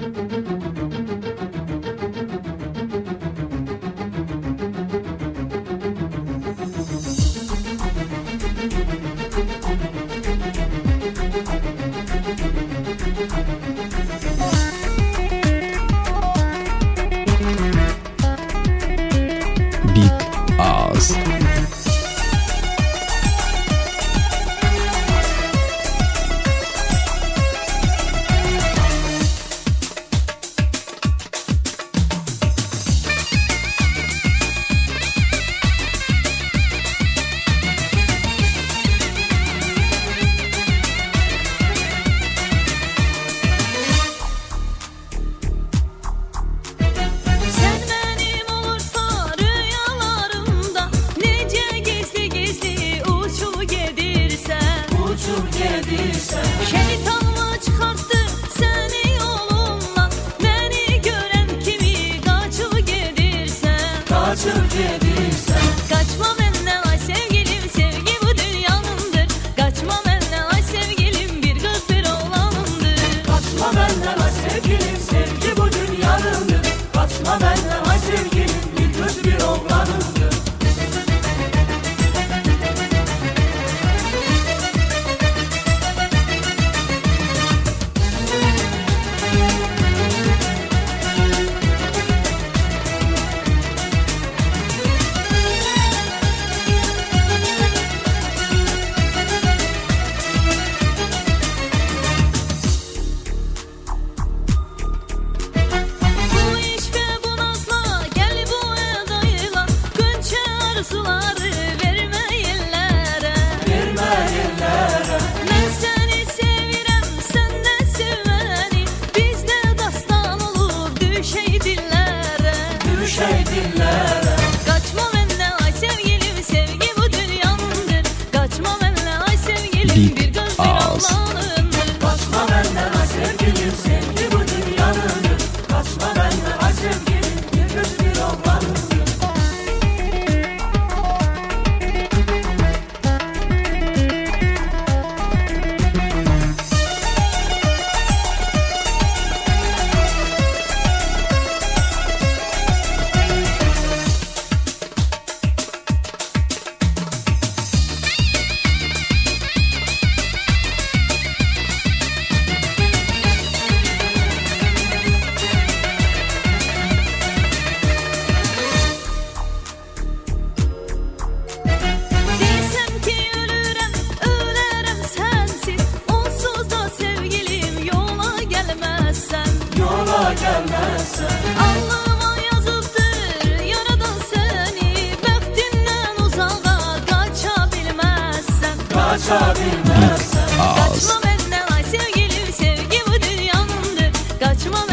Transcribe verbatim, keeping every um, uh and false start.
Big Ağız. Şeytan mı çıkarttı seni yolundan? Beni gören kimi kaçıp gedirsen, Kaçıp gedirsen. Kaçma benden ay sevgilim, sevgi bu dünyanındır. Kaçma benden ay sevgilim, bir kız bir oğlanındır. Kaçma benden ay sevgilim, sevgi bu dünyanındır. Kaçma benden ay sevgilim, bir kız bir oğlanındır. Suları verme yerlere, Verme yerlere. Ben seni sevirem, sen de sev beni. Bizde dastan olur düşey dillere, Düşey dillere. Kaçma benden ay sevgilim, sevgi bu dünyanındır. Kaçma benden ay sevgilim, Big bir göz bir Ağız. oğlanındır. Kaçma benden ay sevgilim, sevgi bu dünyanındır. Kaçma benden ay sevgilim, bir kız bir oğlanındır. Desem ki ölürem, ölerem sensiz. Onsuz da sevgilim yola gelmezsen, Yola gelmezsen. Alnıma yazıptır yaradan seni. Bəxtindən uzağa kaçabilmezsen, Kaçabilmezsen. Ağız. Kaçma benden ay sevgilim, sevgi bu dünyanındır. Kaçma